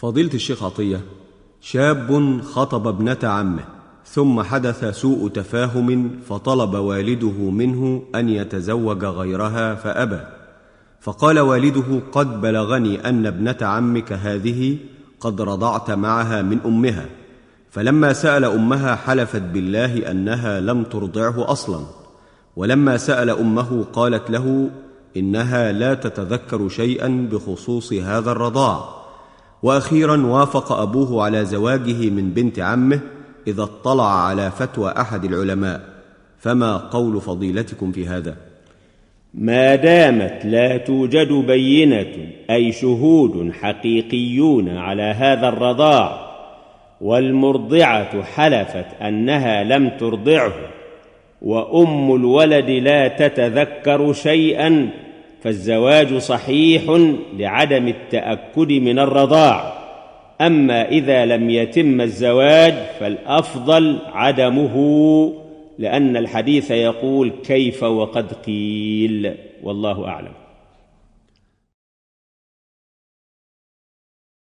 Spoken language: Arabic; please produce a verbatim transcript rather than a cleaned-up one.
فضيلة الشيخ عطية، شاب خطب ابنة عمه ثم حدث سوء تفاهم فطلب والده منه أن يتزوج غيرها فأبى، فقال والده: قد بلغني أن ابنة عمك هذه قد رضعت معها من أمها، فلما سأل أمها حلفت بالله أنها لم ترضعه أصلا، ولما سأل أمه قالت له إنها لا تتذكر شيئا بخصوص هذا الرضاع. وأخيرا وافق أبوه على زواجه من بنت عمه إذا اطلع على فتوى أحد العلماء، فما قول فضيلتكم في هذا؟ ما دامت لا توجد بينة أي شهود حقيقيون على هذا الرضاع والمرضعة حلفت أنها لم ترضعه وأم الولد لا تتذكر شيئا، فالزواج صحيح لعدم التأكد من الرضاع. أما إذا لم يتم الزواج فالأفضل عدمه، لأن الحديث يقول: كيف وقد قيل. والله أعلم.